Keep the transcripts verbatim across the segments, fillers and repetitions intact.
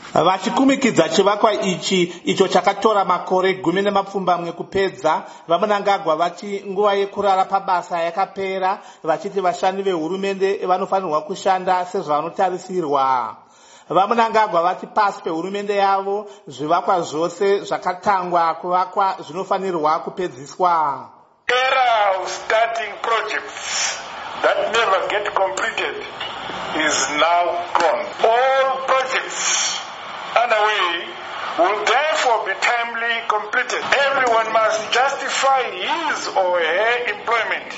Vachikumikidza chivakwa ichi icho chakatora makore gumi nemapfumbamwe kupedza, vaMnangagwa vati nguva yekurara pabasa yakapera, vachiti vashandi vehurumende vanofanirwa kushanda sezvavanotarisirwa. VaMnangagwa vati pasi pehurumende yavo zvivakwa zvose zvakatangwa kuvakwa zvinofanirwa kupedziswa. Era of starting projects that never get completed is now gone. All projects underway will therefore be timely completed. Everyone must justify his or her employment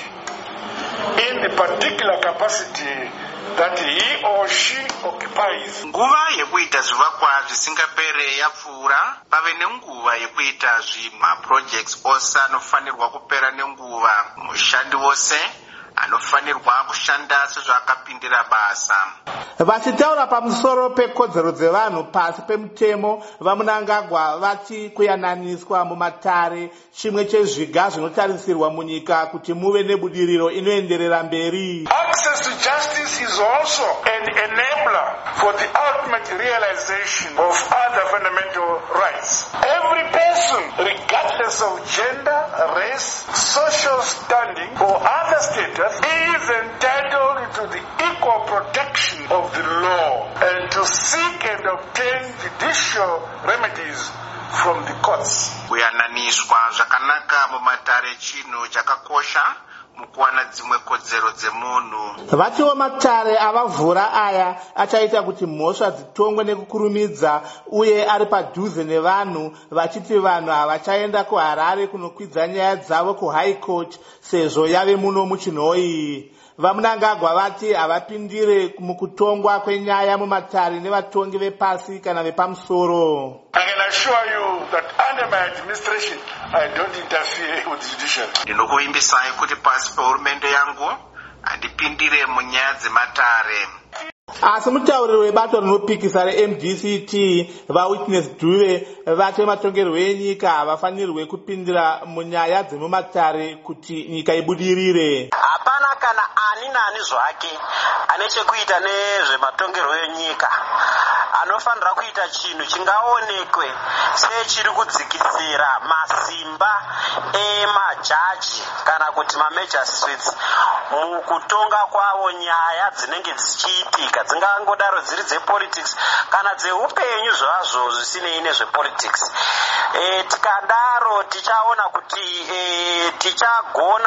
in the particular capacity that he or she occupies. Nguva yekuita zvivakwa zvisingapere yapfuura, pave nenguva yekuita zvima projects ose anofanirwa kupera nenguva. Mushandi wose anofanirwa kushanda sezvakapindira basa. Vachitaura pamusoro pekodzero dzevanhu pasi pemutemo, vaMnangagwa vati kuyananiswa mumatare chimwe chezviga zvinotarisirwa munyika kuti muve nebudiriro inoenderera mberi. Access to justice is also an enabler for the ultimate realization of other fundamental rights. Every person, regardless of gender, race, social standing, or other status, is entitled to the equal protection of the law and to seek and obtain judicial remedies from the courts. Kuyananiswa zvakanaka mumatare chinhu chakakosha mukuwana dzimwe kodzero dzemunhu. Vatiwo matare avavhura aya achaita kuti mhosva dzitongwe nekukurumidza uye ari padhuze nevanhu, vachiti vanhu havachaenda kuHarare kunokwidza nyaya dzavo kuHigh Court sezvo yave muno muChinhoyi. VaMnangagwa vati havapindire mukutongwa kwenyaya mumatare nevatongi vepasi kana vepamusoro. I can assure you that under my administration, I don't interfere with the judiciary. Ndinokuvimbisai kuti pasi pehurumende yangu handipindire munyaya dzematare. Asi mutauriri webato rinopikisa reM D C T vaWitness Dube vati matongerwo enyika havafanirwe kupindira munyaya dzemumatare kuti nyika ibudirire. Hapana kana ani nani zvake ane chekuita nezvematongerwo enyika anofanira kuita chinhu chingaonekwe sechiri kudzikisira masimba emajaji kana kuti mamegistrates mukutonga kwavo nyaya dzinenge dzichiitika, dzingangodaro dziri dzepolitics kana dzeupenyu zvazvo zvisinei nezvepolitics. E, tikadaro tichaona kuti e, tichagona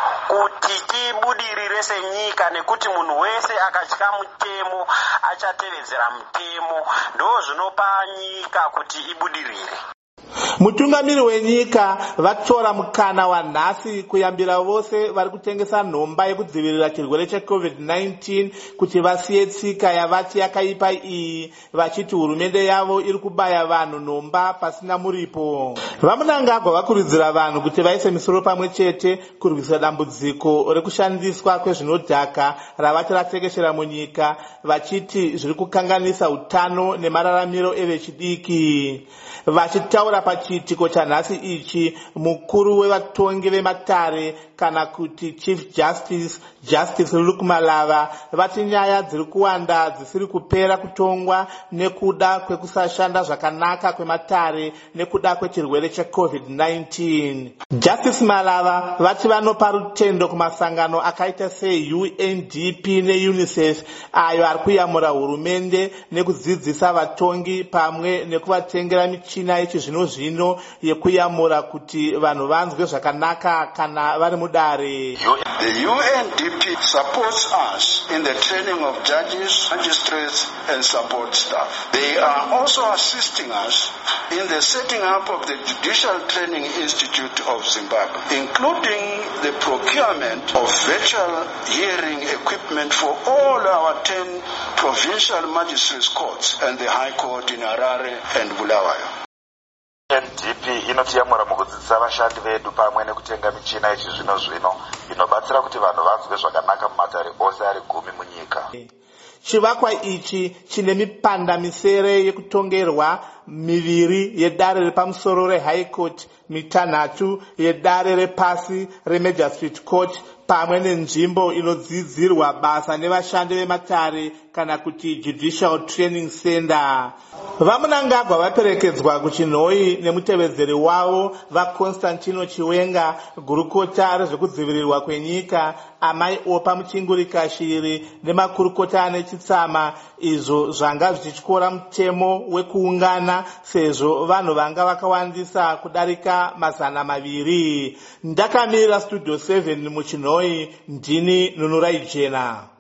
kuti tibudirire senyika nekuti munhu wese akatya mutemo achatevedzera mutemo, ndo zvinopa nyika kuti ibudirire. Mutungamiri wenyika vatora mukana wanhasi kuyambira vose vari kutengesa nhomba yekudzivirira chirwere cheCovid nineteen kuti vasiye tsika yavati yakaipa iyi, vachiti hurumende yavo iri kubaya vanhu nhomba pasina muripo. VaMnangagwa vakurudzira vanhu kuti vaise misoro pamwe chete kurwisa dambudziko rekushandiswa kwezvinodhaka ravati ratekeshera munyika, vachiti zviri kukanganisa utano nemararamiro evechidiki. Vachitaura pachiitiko chanhasi ichi, mukuru wevatongi vematare kana kuti Chief Justice Justice Luke Malava vati nyaya dziri kuwanda dzisiri kupera kutongwa nekuda kwekusashanda zvakanaka kwematare nekuda kwechirwere cheCovid nineteen. Justice Malava vati vanopa rutendo kumasangano akaita seU N D P neUNICEF ayo ari kuyamura hurumende nekudzidzisa vatongi pamwe nekuvatengera michina yechizvino zvino yekuyamura kuti vanhu vanzwe zvakanaka kana vari mudare. The U N D P supports us in the training of judges, magistrates and support staff. They are also assisting us in the setting up of the Judicial Training Institute of Zimbabwe, including the procurement of virtual hearing equipment for all our ten provincial magistrates courts and the High Court in Harare and Bulawayo. N D P inotiyamura mukudzidzisa vashandi vedu pamwe nekutenga michina yechizvino zvino inobatsira kuti vanhu vanzwe zvakanaka mumatare ose ari gumi munyika. Chivakwa ichi chine mipanda misere yekutongerwa miviri yedare repamusoro reHigh Court mitanhatu yedare repasi remajor street court pamwe nenzvimbo inodzidzirwa basa nevashandi vematare kana kuti judicial training center. Vamunangagwa vaperekedzwa kuchinhoi nemutevedzeri wavo vaConstantino Chiwenga, gurukota rezvekudzivirirwa kwenyika, amai Opa Muchingurika Shiri nemakurukota ane chitsama, izvo zvanga zvichityora mutemo wekuungana sezvo vanhu vanga vakawandisa kudarika mazana maviri. Ndakamirira studio seven muchinhoi, ndini Nunurai Jena.